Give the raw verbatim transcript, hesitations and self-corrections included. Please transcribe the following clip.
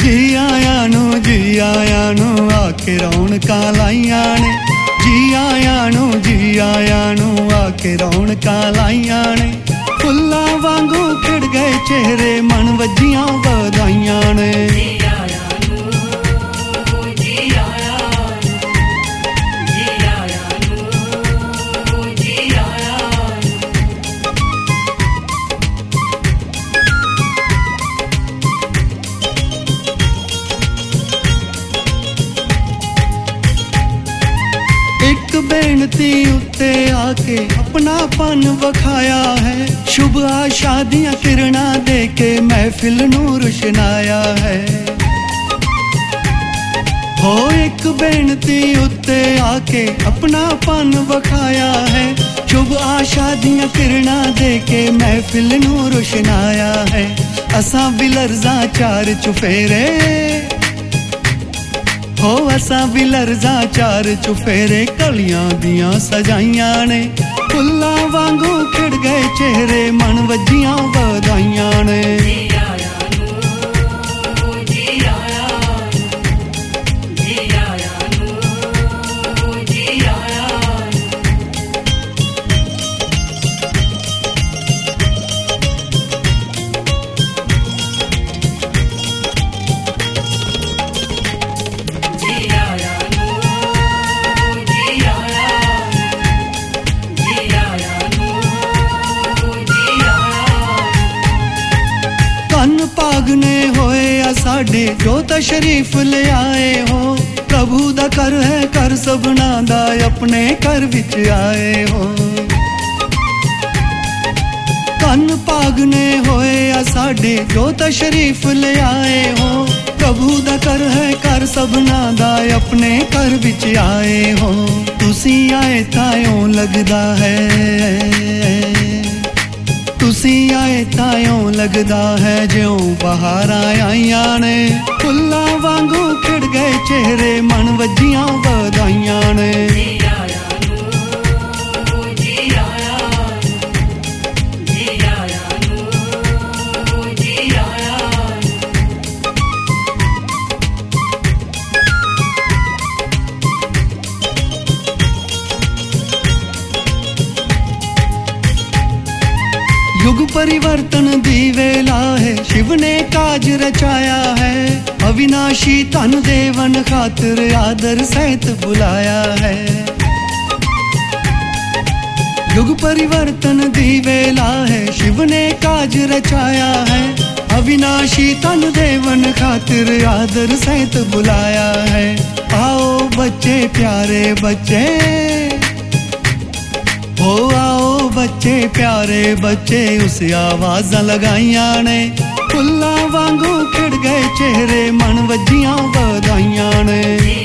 जी आया नू जी आया नू आके रौनकां लाइयां ने, जी आया नू जी आया नू आके रौनकां लाइयां ने। फुल्लां वांगू खिड़ गए चेहरे मन वजियां वधाइयां ने। एक बेनती उत्ते आके अपनापन वखाया है, शुभ आशादियां किरणा दे के महफिल नू रुशनाया है। हो एक बेनती उत्ते आके अपनापन वखाया है, शुभ आशादियां किरणा दे के महफिल नू रुशनाया है। असां भी लर्ज़ां चार चुफेरे, हो असां भी लर्ज़ां चार चुफेरे कलियां दियां सजाइयां ने। फुल्लां वांगू खिड़ गए चेहरे मन वजियां वधाइयां ने। भागने होए आ साडे जो तशरीफ ले आए हो, प्रभु दा कर है कर सबना दा अपने घर विच आए हो। कन भागने होए आ साडे जो तशरीफ ले आए हो, प्रभु दा कर है कर सबना दा अपने घर विच आए हो। तुसी आए तायों लगदा है, तुसी आए तायों लगदा है ज्यों बहारां आईयां ने। फुल्लां वांगू खिड़ गए चेहरे मन वजियां वधाइयां ने। युग परिवर्तन दी वेला है, शिव ने काज रचाया है। अविनाशी धन देवन खातिर आदर सहित बुलाया है। युग परिवर्तन दी वेला है, शिव ने काज रचाया है। अविनाशी धन देवन खातिर आदर सहित बुलाया है। आओ बच्चे प्यारे बच्चे, हो आओ बच्चे प्यारे बच्चे, उस आवाज़ां लगाइयां ने। फुल्लां वांगू खिड़ गए चेहरे मन वजियां वधाइयां ने।